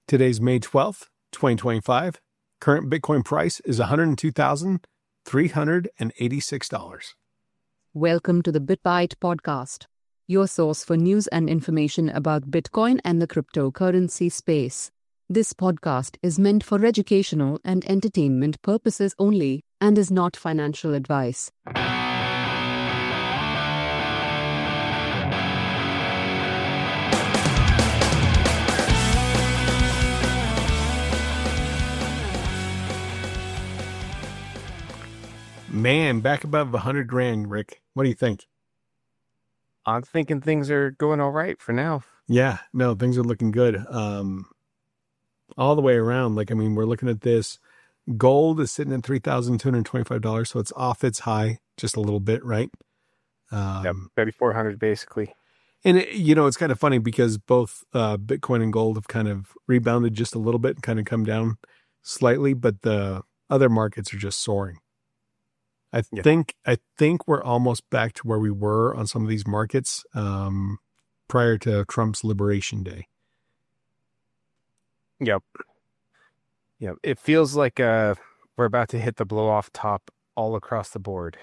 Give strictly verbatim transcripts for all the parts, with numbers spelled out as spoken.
Today's May twelfth, twenty twenty-five. Current Bitcoin price is one hundred two thousand three hundred eighty-six dollars. Welcome to the BitBite podcast, your source for news and information about Bitcoin and the cryptocurrency space. This podcast is meant for educational and entertainment purposes only and is not financial advice. Man, back above one hundred grand, Rick. What do you think? I'm thinking things are going all right for now. Yeah, no, things are looking good. Um, all the way around. Like, I mean, we're looking at this. Gold is sitting at three thousand two hundred twenty-five dollars, so it's off its high just a little bit, right? Um, yep, thirty-four hundred basically. And, it, you know, it's kind of funny because both uh, Bitcoin and gold have kind of rebounded just a little bit and kind of come down slightly, but the other markets are just soaring. I Yeah. think I think we're almost back to where we were on some of these markets um, prior to Trump's Liberation Day. Yep. Yep. It feels like uh, we're about to hit the blow off top all across the board.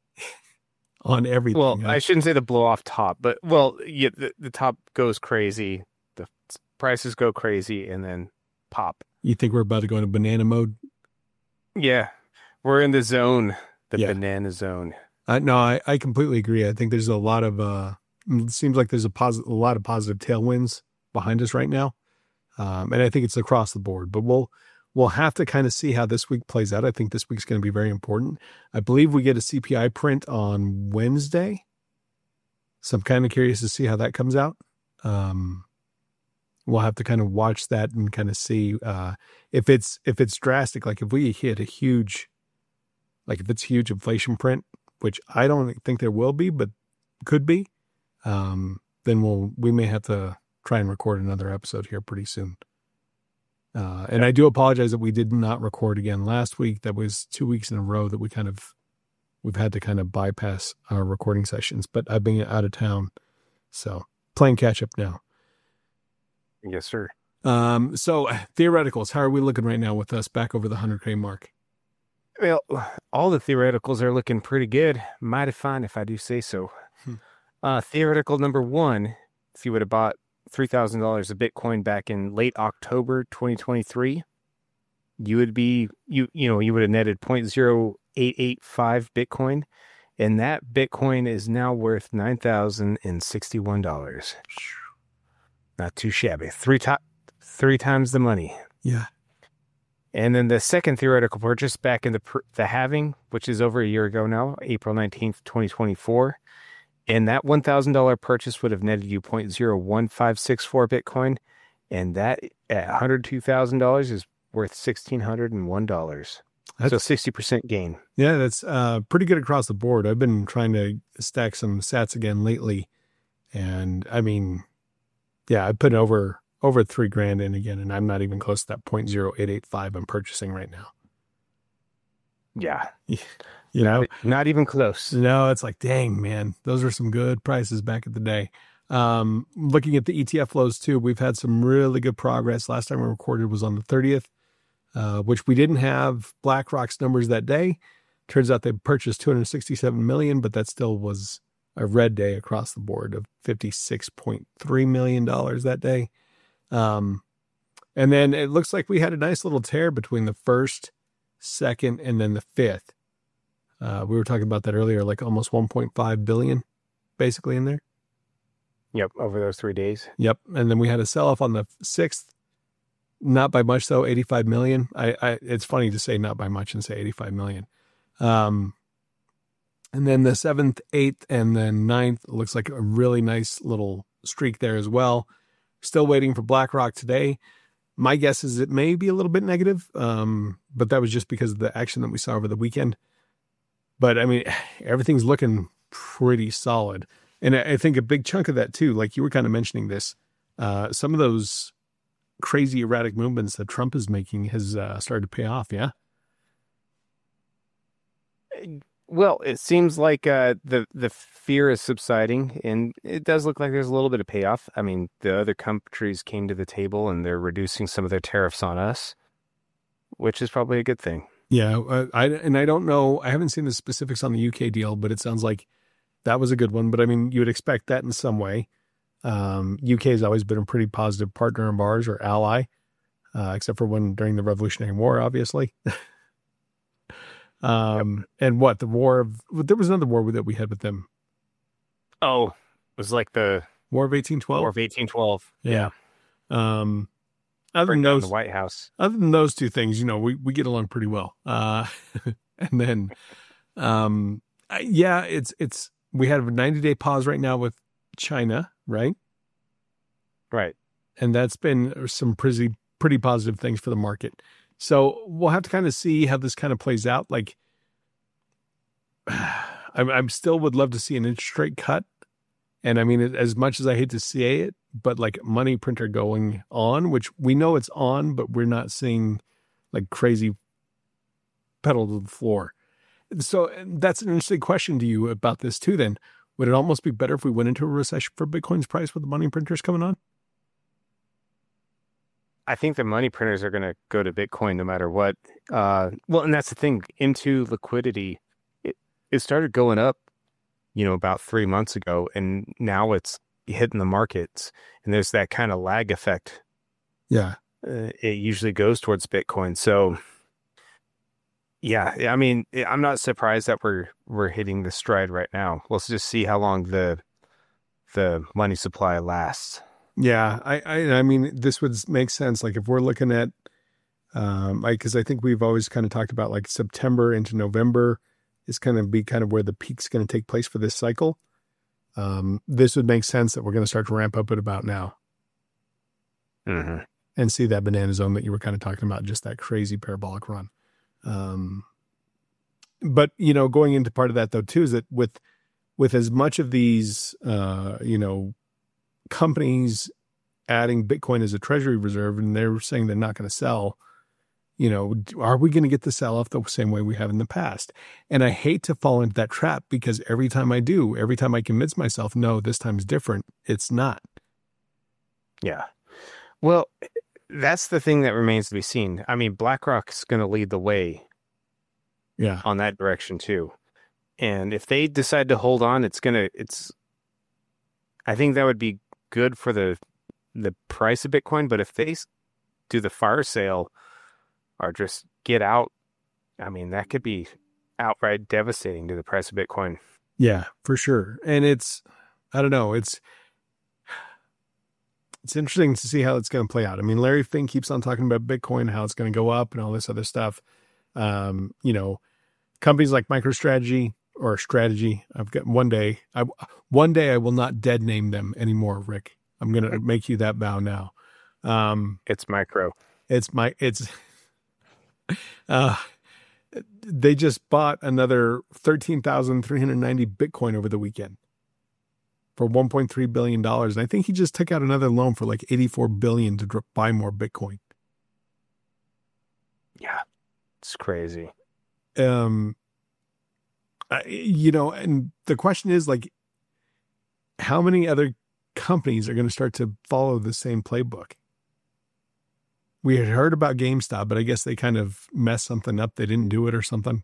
On everything. Well, huh? I shouldn't say the blow off top, but well, yeah, the, the top goes crazy, the prices go crazy, and then pop. You think we're about to go into banana mode? Yeah, we're in the zone, the Yeah. banana zone. Uh, no, I, I completely agree. I think there's a lot of, uh, it seems like there's a, posi- a lot of positive tailwinds behind us right now. Um, and I think it's across the board, but we'll, we'll have to kind of see how this week plays out. I think this week's going to be very important. I believe we get a C P I print on Wednesday. So I'm kind of curious to see how that comes out. Um, we'll have to kind of watch that and kind of see, uh, if it's, if it's drastic, like if we hit a huge, like if it's huge inflation print, which I don't think there will be, but could be, um, then we'll, we may have to try and record another episode here pretty soon. Uh, and I do apologize that we did not record again last week. That was two weeks in a row that we kind of, we've had to kind of bypass our recording sessions, but I've been out of town. So playing catch up now. Yes, sir. Um, so theoreticals, how are we looking right now with us back over the one hundred K mark? Well, all the theoreticals are looking pretty good. Mighty fine, if I do say so. Hmm. Uh, theoretical number one, if you would have bought three thousand dollars of Bitcoin back in late October twenty twenty-three, you would be, you you know, you would have netted zero point zero eight eight five Bitcoin, and that Bitcoin is now worth nine thousand sixty-one dollars. Not too shabby. Three, to- three times the money. Yeah. And then the second theoretical purchase back in the pr- the halving, which is over a year ago now, April nineteenth, twenty twenty-four. And that one thousand dollars purchase would have netted you zero point zero one five six four Bitcoin. And that at one hundred two thousand dollars is worth one thousand six hundred one dollars. That's, So sixty percent gain. yeah, that's uh, pretty good across the board. I've been trying to stack some sats again lately. And I mean, yeah, I put over over three grand in again, and I'm not even close to that zero point zero eight eight five I'm purchasing right now. Yeah. You know, Not even close. no, it's like, dang, man, those are some good prices back in the day. Um, looking at the E T F flows too, we've had some really good progress. Last time we recorded was on the thirtieth, uh, which we didn't have BlackRock's numbers that day. Turns out they purchased two hundred sixty-seven million, but that still was a red day across the board of fifty-six point three million dollars that day. Um, and then it looks like we had a nice little tear between the first, second, and then the fifth. Uh, we were talking about that earlier, like almost one point five billion basically in there. Yep, over those three days. Yep. And then we had a sell off on the sixth, not by much though, eighty-five million. I, I, it's funny to say not by much and say eighty-five million. Um, and then the seventh, eighth, and then ninth looks like a really nice little streak there as well. Still waiting for BlackRock today. My guess is it may be a little bit negative, um, but that was just because of the action that we saw over the weekend. But I mean, everything's looking pretty solid. And I think a big chunk of that too, like you were kind of mentioning this, uh, some of those crazy erratic movements that Trump is making has uh, started to pay off. Yeah. Well, it seems like uh, the the fear is subsiding, and it does look like there's a little bit of payoff. I mean, the other countries came to the table, and they're reducing some of their tariffs on us, which is probably a good thing. Yeah, uh, I and I don't know. I haven't seen the specifics on the U K deal, but it sounds like that was a good one. But I mean, you would expect that in some way. Um, U K has always been a pretty positive partner of ours or ally, uh, except for when during the Revolutionary War, obviously. um, yep. And what the war of there was another war that we had with them. Oh, it was like the War of eighteen twelve. War of eighteen twelve. Yeah. yeah. Um, Other than those, the White House. Other than those two things, you know, we, we get along pretty well. Uh, and then, um, yeah, it's it's we have a ninety day pause right now with China, right? Right, and that's been some pretty pretty positive things for the market. So we'll have to kind of see how this kind of plays out. Like, I'm I'm still would love to see an interest rate cut, and I mean, as much as I hate to say it. But like money printer going on, which we know it's on, but we're not seeing like crazy pedal to the floor. So that's an interesting question to you about this too. Then would it almost be better if we went into a recession for Bitcoin's price with the money printers coming on? I think the money printers are going to go to Bitcoin no matter what. Uh, well, and that's the thing. Into liquidity, it, it started going up, you know, about three months ago, and now it's hitting the markets, and there's that kind of lag effect. Yeah. Uh, it usually goes towards Bitcoin. So yeah, I mean, I'm not surprised that we're, we're hitting the stride right now. Let's just see how long the, the money supply lasts. Yeah. I, I, I mean, this would make sense. Like if we're looking at, um, I, cause I think we've always kind of talked about like September into November is kind of be kind of where the peak's going to take place for this cycle. Um, this would make sense that we're going to start to ramp up at about now. Mm-hmm. And see that banana zone that you were kind of talking about, just that crazy parabolic run. Um, but, you know, going into part of that though, too, is that with, with as much of these, uh, you know, companies adding Bitcoin as a treasury reserve, and they're saying they're not going to sell, you know, are we going to get the sell-off the same way we have in the past? And I hate to fall into that trap because every time I do, every time I convince myself, no, this time's different, it's not. Yeah. Well, that's the thing that remains to be seen. I mean, BlackRock's going to lead the way yeah, on that direction too. And if they decide to hold on, it's going to, it's, I think that would be good for the, the price of Bitcoin. But if they do the fire sale, or just get out, I mean, that could be outright devastating to the price of Bitcoin. Yeah, for sure. And it's, I don't know, it's, it's interesting to see how it's going to play out. I mean, Larry Fink keeps on talking about Bitcoin, how it's going to go up and all this other stuff. Um, you know, companies like MicroStrategy or Strategy, I've got one day, I, one day I will not dead name them anymore, Rick. I'm going to make you that vow now. Um, it's micro. It's my, it's, Uh, they just bought another thirteen thousand three hundred ninety Bitcoin over the weekend for one point three billion dollars. And I think he just took out another loan for like eighty-four billion dollars to buy more Bitcoin. Yeah, it's crazy. Um, I, you know, and the question is like, how many other companies are going to start to follow the same playbook? We had heard about GameStop, but I guess they kind of messed something up. They didn't do it or something.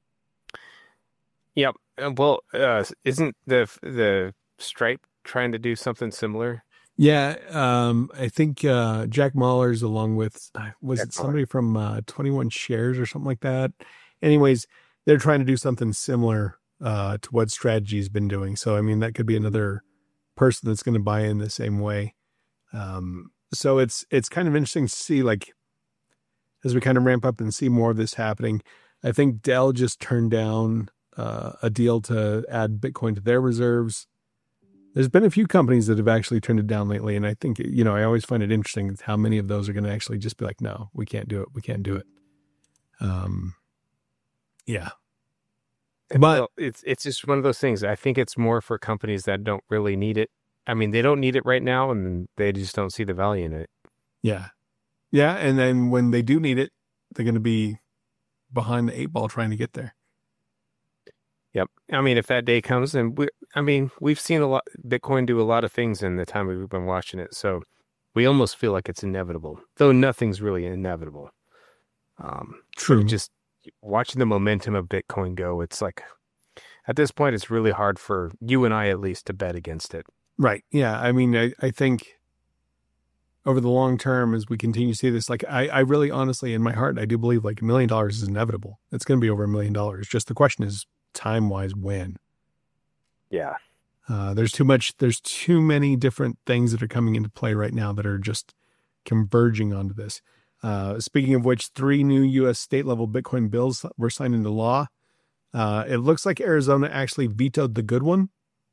Yep. Well, uh, isn't the the Stripe trying to do something similar? Yeah, um, I think uh, Jack Mallers, along with was Jack it somebody Mahler. from uh, twenty-one Shares or something like that. Anyways, they're trying to do something similar uh, to what Strategy's been doing. So, I mean, that could be another person that's going to buy in the same way. Um, So it's it's kind of interesting to see, like, as we kind of ramp up and see more of this happening. I think Dell just turned down uh, a deal to add Bitcoin to their reserves. There's been a few companies that have actually turned it down lately, and I think, you know, I always find it interesting how many of those are going to actually just be like, no, we can't do it. We can't do it. Um, yeah. But well, it's it's just one of those things. I think it's more for companies that don't really need it. I mean, they don't need it right now, and they just don't see the value in it. Yeah. Yeah, and then when they do need it, they're going to be behind the eight ball trying to get there. Yep. I mean, if that day comes, and we, I mean, we've seen a lot, Bitcoin do a lot of things in the time we've been watching it. So we almost feel like it's inevitable, though nothing's really inevitable. Um, True. Just watching the momentum of Bitcoin go, it's like, at this point, it's really hard for you and I, at least, to bet against it. Right. Yeah. I mean, I, I think over the long term, as we continue to see this, like I, I really honestly, in my heart, I do believe like a million dollars is inevitable. It's going to be over a million dollars. Just the question is time wise, when? Yeah. Uh, there's too much, there's too many different things that are coming into play right now that are just converging onto this. Uh, speaking of which, three new U S state level Bitcoin bills were signed into law. Uh, it looks like Arizona actually vetoed the good one.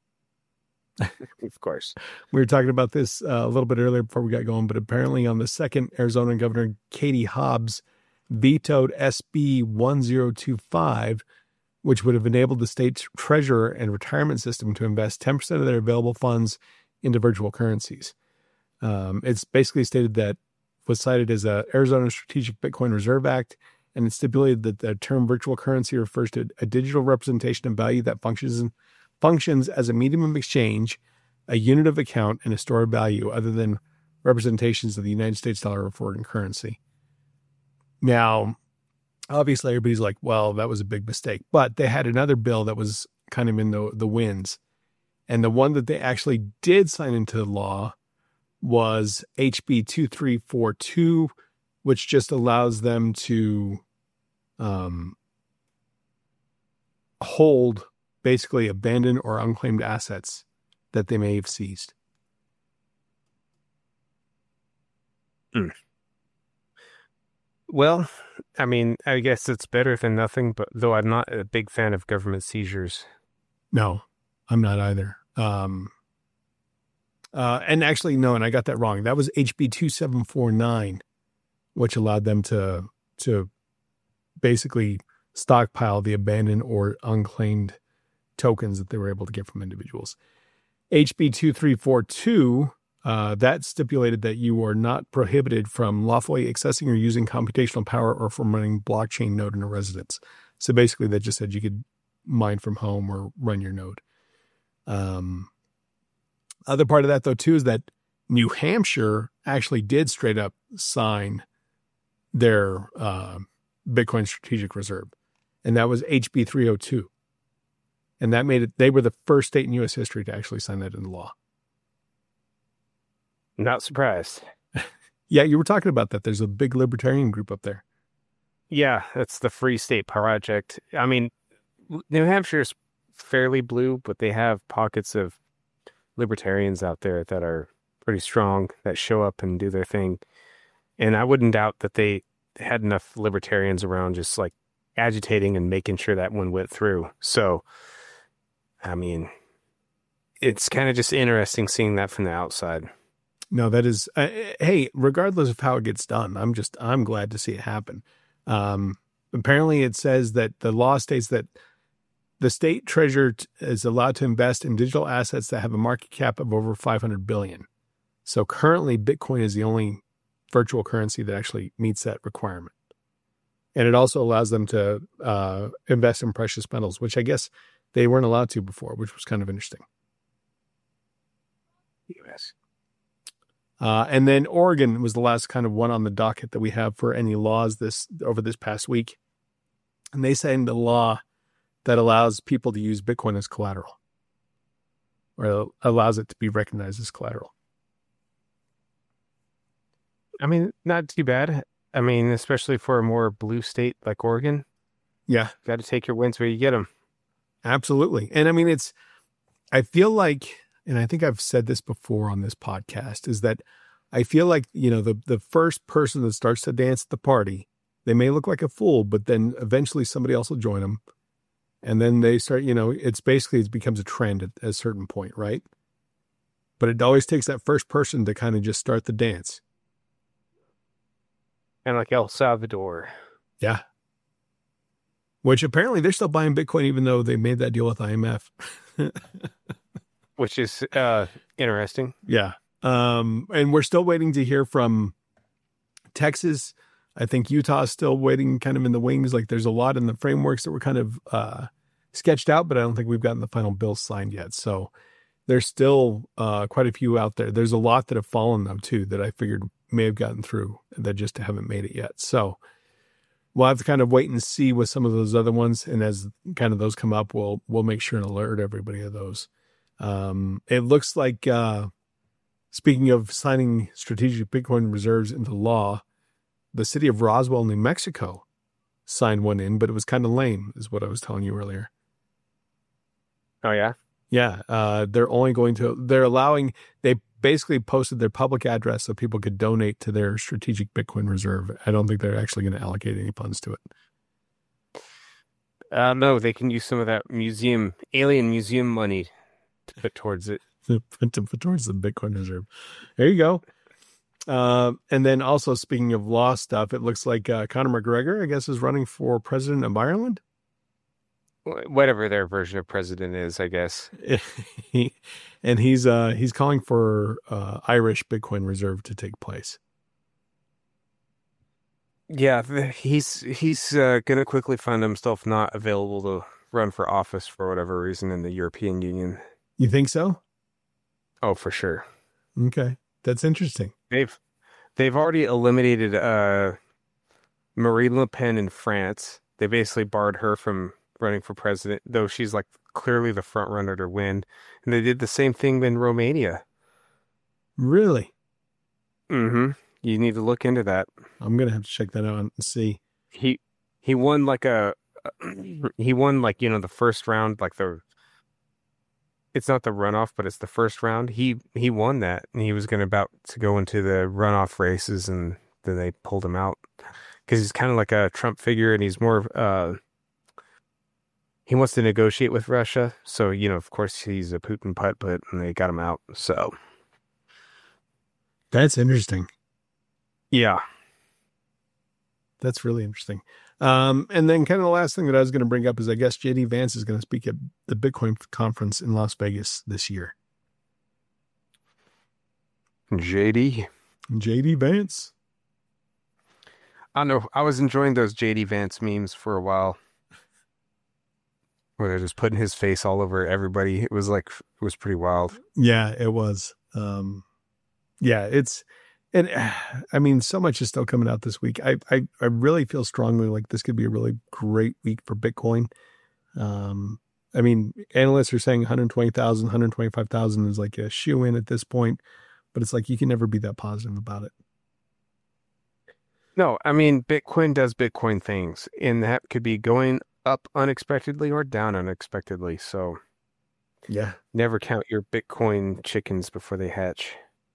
Of course. We were talking about this uh, a little bit earlier before we got going, but apparently on the second, Arizona Governor Katie Hobbs vetoed S B one zero two five, which would have enabled the state's treasurer and retirement system to invest ten percent of their available funds into virtual currencies. Um, it's basically stated that was cited as a Arizona Strategic Bitcoin Reserve Act, and it stipulated that the term virtual currency refers to a digital representation of value that functions functions as a medium of exchange, a unit of account, and a store of value other than representations of the United States dollar or foreign currency. Now, obviously, everybody's like, well, that was a big mistake. But they had another bill that was kind of in the, the winds. And the one that they actually did sign into law was H B two three four two, which just allows them to um, hold basically abandoned or unclaimed assets that they may have seized. Mm. Well, I mean, I guess it's better than nothing, but though I'm not a big fan of government seizures. No, I'm not either. Um, uh, and actually, no, and I got that wrong. That was H B two seven four nine, which allowed them to, to basically stockpile the abandoned or unclaimed tokens that they were able to get from individuals. H B two three four two, uh, that stipulated that you are not prohibited from lawfully accessing or using computational power or from running blockchain node in a residence. So basically that just said you could mine from home or run your node. Um, other part of that though too is that New Hampshire actually did straight up sign their uh, Bitcoin Strategic Reserve, and that was H B three oh two. And that made it, they were the first state in U S history to actually sign that into law. Not surprised. Yeah, you were talking about that. There's a big libertarian group up there. Yeah, that's the Free State Project. I mean, New Hampshire's fairly blue, but they have pockets of libertarians out there that are pretty strong, that show up and do their thing. And I wouldn't doubt that they had enough libertarians around just like agitating and making sure that one went through. So, I mean, it's kind of just interesting seeing that from the outside. No, that is, uh, hey, regardless of how it gets done, I'm just, I'm glad to see it happen. Um, apparently it says that the law states that the state treasurer t- is allowed to invest in digital assets that have a market cap of over five hundred billion. So currently Bitcoin is the only virtual currency that actually meets that requirement. And it also allows them to uh, invest in precious metals, which I guess they weren't allowed to before, which was kind of interesting. Yes. Uh, and then Oregon was the last kind of one on the docket that we have for any laws this over this past week. And they signed a law that allows people to use Bitcoin as collateral, or allows it to be recognized as collateral. I mean, not too bad. I mean, especially for a more blue state like Oregon. Yeah. Got to take your wins where you get them. Absolutely. And I mean, it's, I feel like, and I think I've said this before on this podcast, is that I feel like, you know, the, the first person that starts to dance at the party, they may look like a fool, but then eventually somebody else will join them. And then they start, you know, it's basically, it becomes a trend at, at a certain point, right? But it always takes that first person to kind of just start the dance. And like El Salvador. Yeah. Which apparently they're still buying Bitcoin, even though they made that deal with I M F. Which is uh, interesting. Yeah. Um, and we're still waiting to hear from Texas. I think Utah is still waiting kind of in the wings. Like there's a lot in the frameworks that were kind of uh, sketched out, but I don't think we've gotten the final bill signed yet. So there's still uh, quite a few out there. There's a lot that have fallen though too that I figured may have gotten through that just haven't made it yet. So we'll have to kind of wait and see with some of those other ones. And as kind of those come up, we'll, we'll make sure and alert everybody of those. Um, it looks like, uh, speaking of signing strategic Bitcoin reserves into law, the city of Roswell, New Mexico signed one in, but it was kind of lame is what I was telling you earlier. Oh yeah. Yeah. Uh, they're only going to, they're allowing, they basically posted their public address so people could donate to their strategic Bitcoin reserve. I don't think they're actually going to allocate any funds to it. Uh, no, they can use some of that museum, alien museum money to put towards it. to put towards the Bitcoin reserve. There you go. Uh, and then also speaking of law stuff, it looks like uh, Conor McGregor, I guess, is running for president of Ireland. Whatever their version of president is, I guess. And he's uh, he's calling for uh, Irish Bitcoin reserve to take place. Yeah, he's he's uh, going to quickly find himself not available to run for office for whatever reason in the European Union. You think so? Oh, for sure. Okay, that's interesting. They've they've already eliminated uh, Marine Le Pen in France. They basically barred her from running for president, though she's like clearly the front runner to win. And they did the same thing in Romania. Really? Mm-hmm. You need to look into that. I'm gonna have to check that out and see. He he won like a he won like you know the first round, like the it's not the runoff, but it's the first round. He he won that, and he was gonna about to go into the runoff races, and then they pulled him out because he's kind of like a Trump figure, and he's more uh he wants to negotiate with Russia. So you know, of course, he's a Putin putt, but and they got him out. So that's interesting. Yeah. That's really interesting. Um, and then kind of the last thing that I was going to bring up is I guess J D Vance is going to speak at the Bitcoin conference in Las Vegas this year. J D? J D Vance? I don't know. I was enjoying those J D Vance memes for a while. Where they're just putting his face all over everybody. It was like, it was pretty wild. Yeah, it was. Um, yeah, it's, and I mean, so much is still coming out this week. I, I, I really feel strongly like this could be a really great week for Bitcoin. Um, I mean, analysts are saying one hundred twenty thousand, one hundred twenty-five thousand is like a shoe in at this point, but it's like, you can never be that positive about it. No, I mean, Bitcoin does Bitcoin things, and that could be going up unexpectedly or down unexpectedly. So yeah, never count your Bitcoin chickens before they hatch.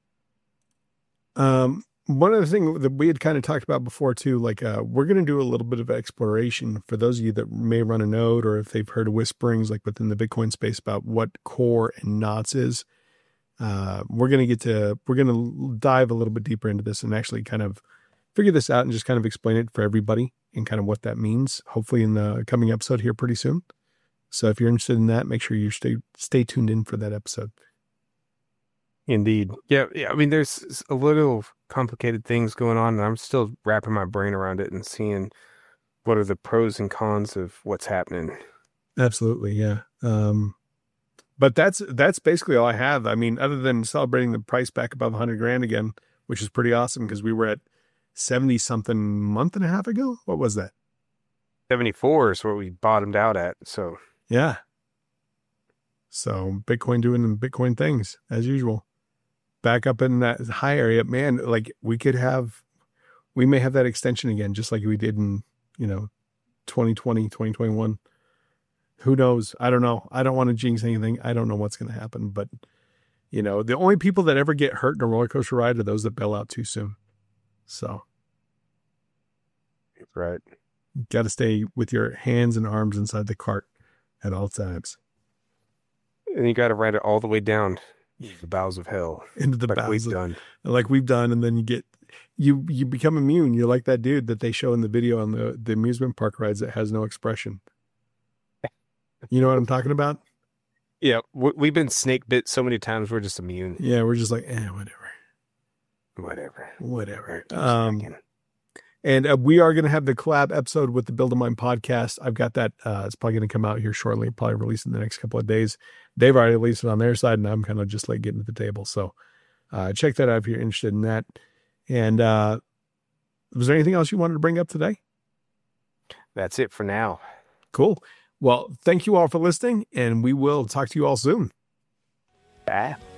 Um, one other thing that we had kind of talked about before too, like, uh, we're going to do a little bit of exploration for those of you that may run a node, or if they've heard whisperings like within the Bitcoin space about what Core and Knots is. Uh, we're going to get to, we're going to dive a little bit deeper into this and actually kind of figure this out and just kind of explain it for everybody and kind of what that means, hopefully in the coming episode here pretty soon. So if you're interested in that, make sure you stay, stay tuned in for that episode. Indeed. Yeah, yeah. I mean, there's a little complicated things going on, and I'm still wrapping my brain around it and seeing what are the pros and cons of what's happening. Absolutely, yeah. Um, but that's that's basically all I have. I mean, other than celebrating the price back above one hundred grand again, which is pretty awesome because we were at seventy something month and a half ago. What was that? seventy-four is what we bottomed out at. So yeah. So Bitcoin doing Bitcoin things as usual. Back up in that high area, man, like we could have, we may have that extension again, just like we did in, you know, twenty twenty, twenty twenty-one. Who knows? I don't know. I don't want to jinx anything. I don't know what's going to happen, but you know, the only people that ever get hurt in a roller coaster ride are those that bail out too soon. So. Right. Got to stay with your hands and arms inside the cart at all times. And you got to ride it all the way down the bowels of hell. Into the like bowels we've of, done. Like we've done. And then you get, you, you become immune. You're like that dude that they show in the video on the, the amusement park rides that has no expression. You know what I'm talking about? Yeah. We've been snake bit so many times. We're just immune. Yeah. We're just like, eh, whatever. Whatever. Whatever. Um, And uh, we are going to have the collab episode with the Build a Mine podcast. I've got that. Uh, it's probably going to come out here shortly, probably released in the next couple of days. They've already released it on their side, and I'm kind of just like getting to the table. So uh, check that out if you're interested in that. And uh, was there anything else you wanted to bring up today? That's it for now. Cool. Well, thank you all for listening, and we will talk to you all soon. Bye.